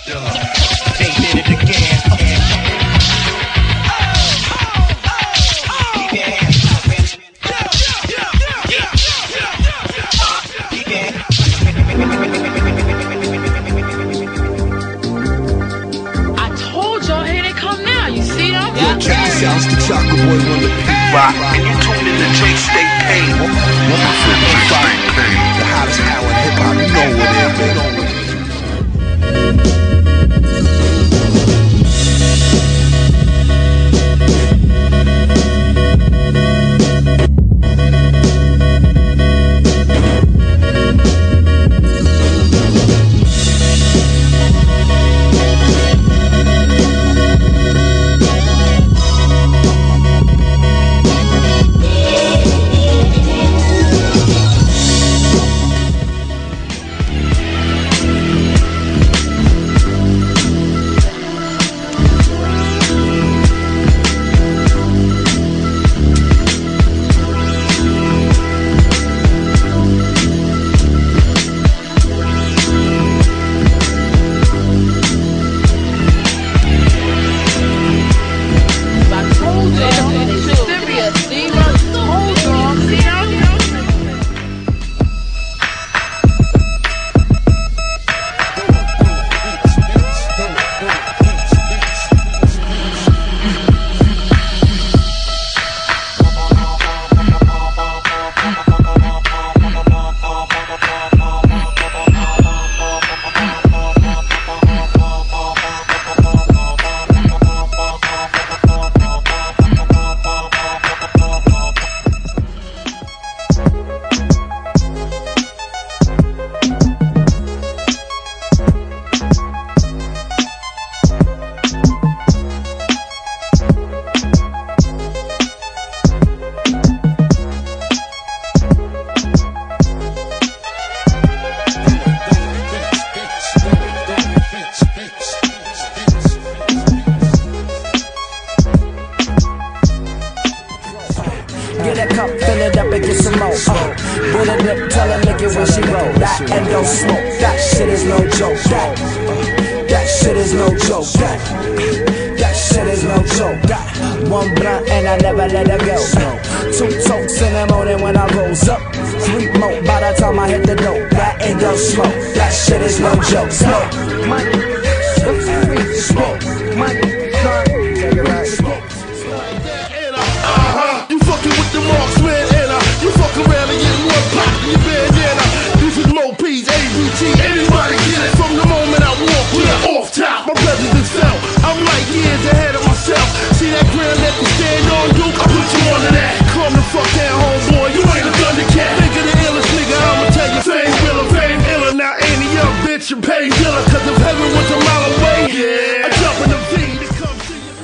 They did it again. I told y'all, here they come now. You see them? Yo, check this out. It's the Chocolate Boy on the beat. Rock, and you tuned in to J-State Pain. The hottest hour in hip-hop. You know what it is, baby. Get a cup, fill it up and get some more. With a lip, tell her lick it when she roll. That and don't smoke. That shit is no joke. That shit is no joke. That shit is no joke. One blunt and I never let her go. Two tokes in the morning when I rose up. Three more by the time I hit the dope. That ain't no smoke. That shit is no joke. Smoke money, smoke money. Take it right. You fucking with the marksman, and you fuck around and get one pop in your bandana. This is Mo P's ABT. Anybody get it from the moment I walk here off top. My president felt. I'm like years ahead of myself. See that ground that you stand on, Duke? I put you onto that. Calm the fuck down, homeboy. You ain't a Thundercat. Think of the illest nigga, I'ma tell you. Fame iller. Now ain't a young bitch and pay dealer. Cause if heaven was a mile away, yeah, I jump in the V to come to you.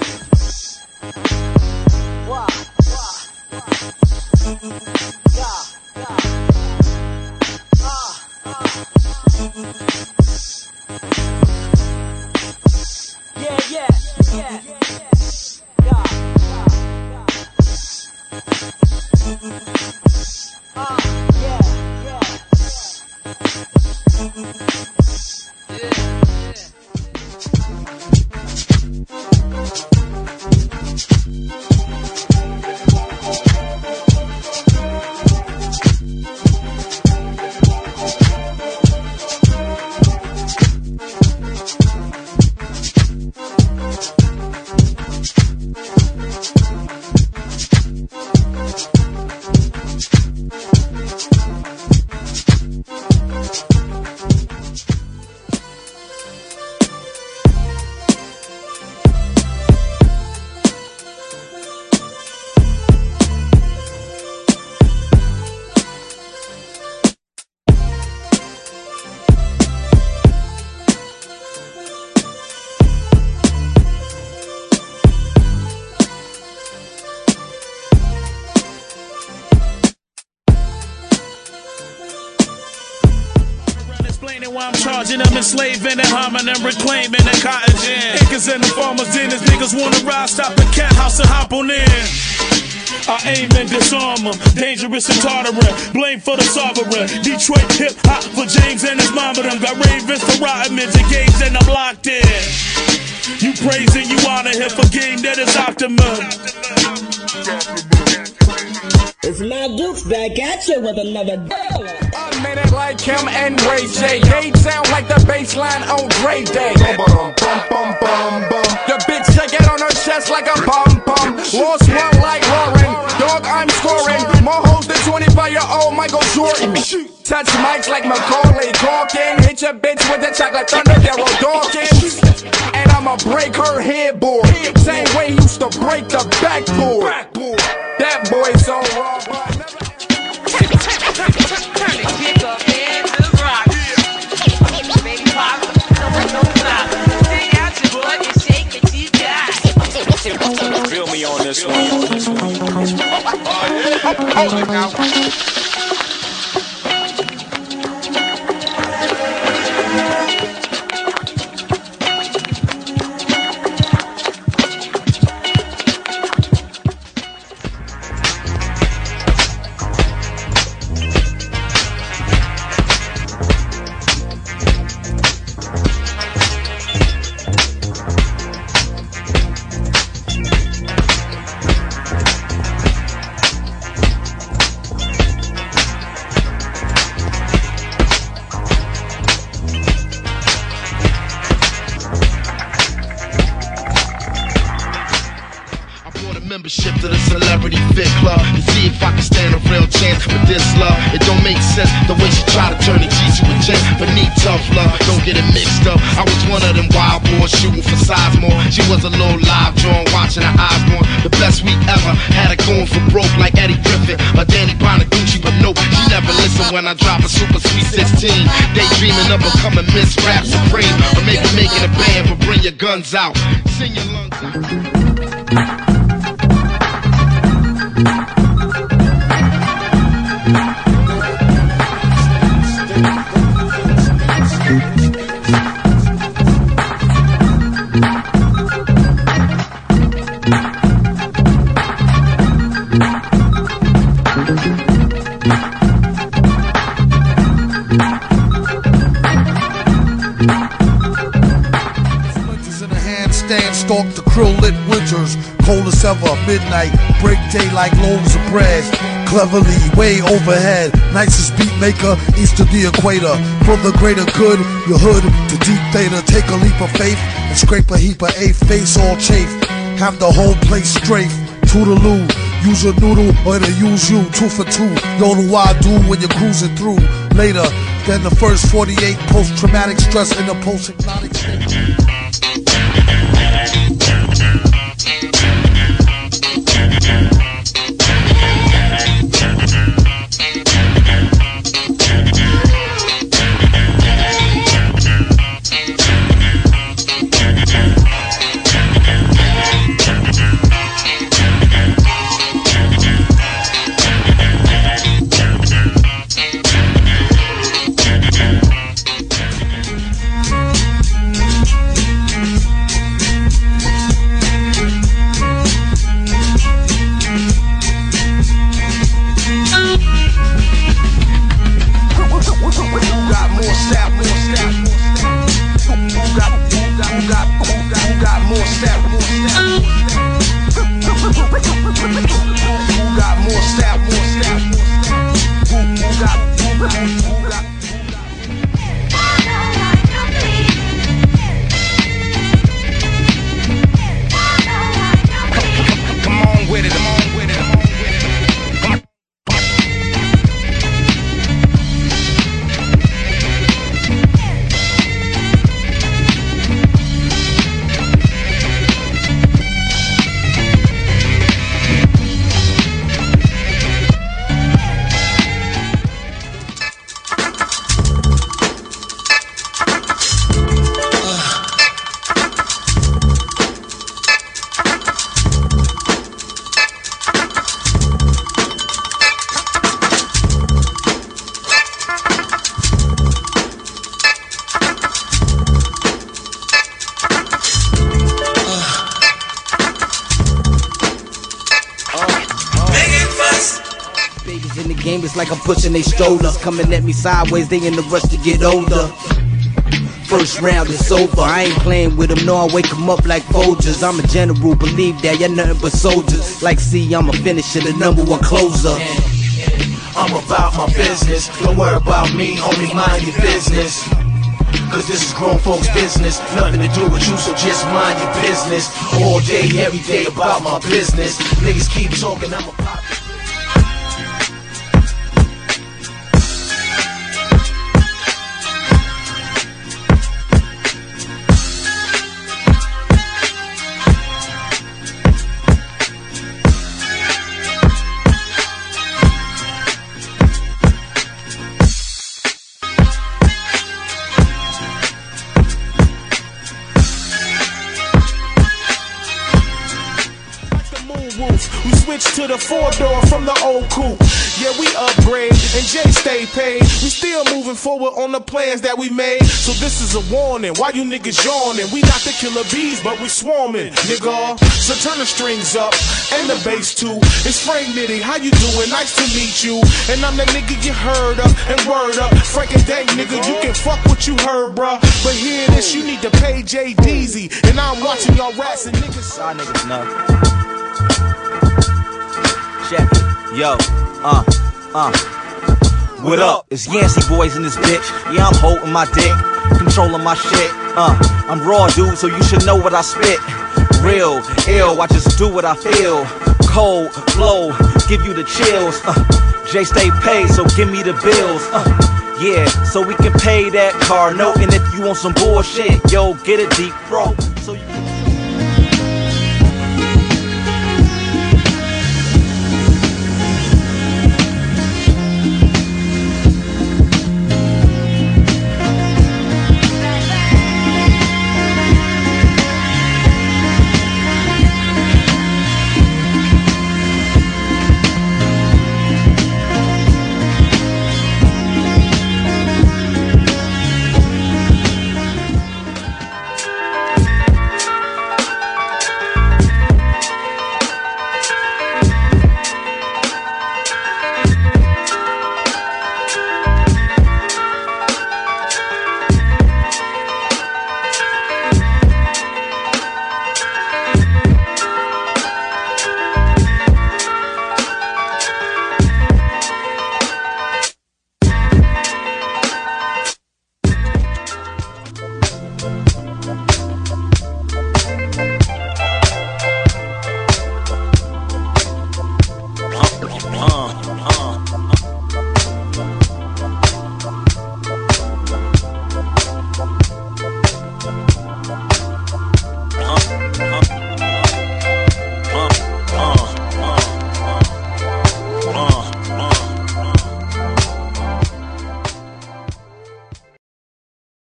While I'm charging them, enslaving and harming and reclaiming the cotton gin. Acres and the farmers in, as niggas wanna ride, stop the cat house and hop on in. I aim and disarm them. Dangerous and tolerant, blame for the sovereign. Detroit hip hop for James and his mama. Them got ravens for Rodmans and games and I'm locked in. You praise and you honor him for game that is optimum. It's Mad Dukes back at you with another dollar. I'm in it like him and Ray J. They sound like the bass line on Dre Day. The bitch check it on her chest like a pom-pom. Lost one like Lauren. Dog, I'm scoring. More hoes than 25-year-old Michael Jordan. Touch mics like Macaulay Culkin. Hit your bitch with the chocolate thunder, Daryl Dawkins. And I'ma break her headboard. Same way he used to break the backboard. That boy's so raw, but never. Turn the kick up and the rock. Baby pop, no stop. Dig out your butt and shake the G-guy. Feel me on this one. Hold it now. Membership to the Celebrity Fit Club to see if I can stand a real chance with this love. It don't make sense the way she try to turn the G to a gent, but need tough love. Don't get it mixed up. I was one of them wild boys shooting for Sizemore. She was a little live drawn, watching her eyes more. The best week ever. Had her going for broke like Eddie Griffin or Danny Bonaducci, but nope, she never listened when I drop a super sweet 16. Daydreaming of becoming Miss Rap Supreme, or maybe making a band, but bring your guns out, sing your lungs out. Stalk the krill lit winters, cold as ever, midnight, break day like loaves of bread. Cleverly, way overhead, nicest beat maker, east of the equator. For the greater good, your hood to deep theta. Take a leap of faith and scrape a heap of eighth, face all chafe. Have the whole place strafe, toodaloo. Use your noodle or it'll use you, 2 for 2. Know what I do when you're cruising through. Later than the first 48, post-traumatic stress in the post-hypnotic state. game, it's like I'm pushing they strollers. Coming at me sideways, they in the rush to get older. First round is over, I ain't playing with them, no, I wake them up like Folgers. I'm a general, believe that, you're nothing but soldiers. Like C, I'm a finisher, the #1 closer. I'm about my business, don't worry about me, homie, mind your business. Cause this is grown folks' business, nothing to do with you, so just mind your business. All day, every day about my business. Niggas keep talking, I'm a pop. We switched to the 4-door from the old coupe. Yeah, we upgrade and Jay stay paid. We still moving forward on the plans that we made. So this is a warning, why you niggas yawning? We not the killer bees, but we swarming, nigga. So turn the strings up and the bass too. It's Frank Nitty, how you doing? Nice to meet you. And I'm the nigga you heard of and word up. Frank and Dank, nigga, you can fuck what you heard, bruh. But hear this, you need to pay Jay Deezy. And I'm watching y'all rats and niggas. Y'all niggas know. Check it. Yo, what up? It's Yancey boys in this bitch. Yeah, I'm holding my dick, controlling my shit. I'm raw, dude, so you should know what I spit. Real, ill, I just do what I feel. Cold, blow, give you the chills. Jay stay paid, so give me the bills. Yeah, so we can pay that car note. And if you want some bullshit, yo, get it deep, bro.